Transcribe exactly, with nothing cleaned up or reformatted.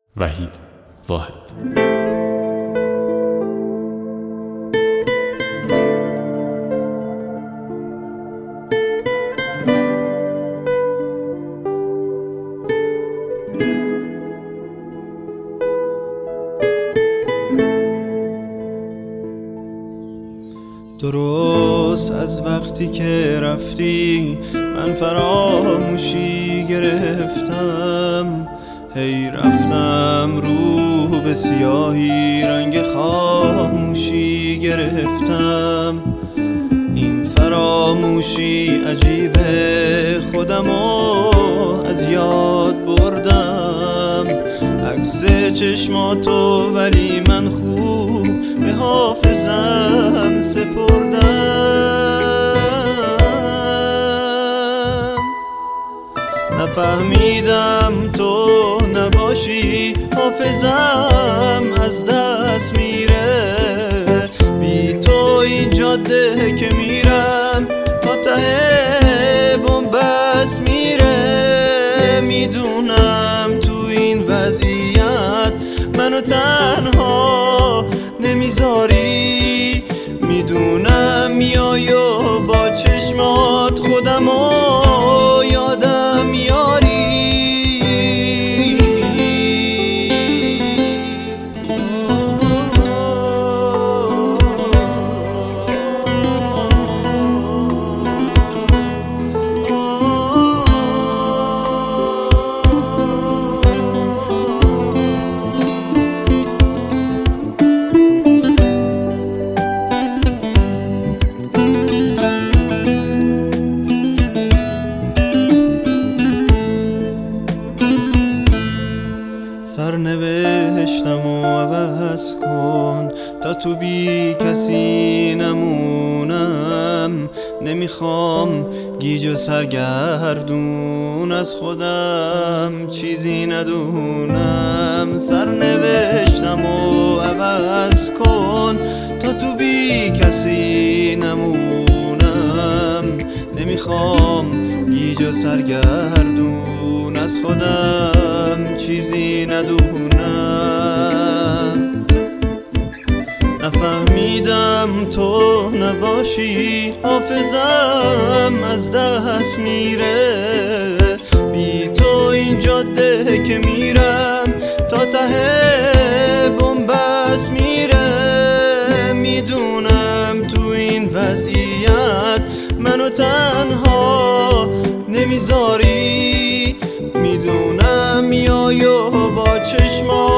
وحید واحد. درست از وقتی که رفتی من فراموشی گرفتم، هی رفتم رو به سیاهی رنگ خاموشی گرفتم. این فراموشی عجیبه، خودمو از یاد بردم، عکس چشماتو ولی من خوب به حافظم سپردم. نفهمیدم تو نباشی حافظم از دست میره، بی تو این جاده که میرم تا ته بنبست میره. میدونم تو این وضعیت منو تنها نمیذاری، میدونم میای و با چشمات خودمو یادم میاری. سرنوشتم و عوض کن تا تو بی کسی نمونم، نمیخوام گیج و سرگردون از خودم چیزی ندونم. سرنوشتم و عوض کن تا تو بی کسی نمونم، نمیخوام گیج و سرگردون از خودم چیزی ندونم. نفهمیدم تو نباشی حافظم از دست میره، بی تو این جاده که میرم تا ته بنبست میره. میدونم تو این وضعیت منو تنها نمیذاری، میدونم میای و با چشمات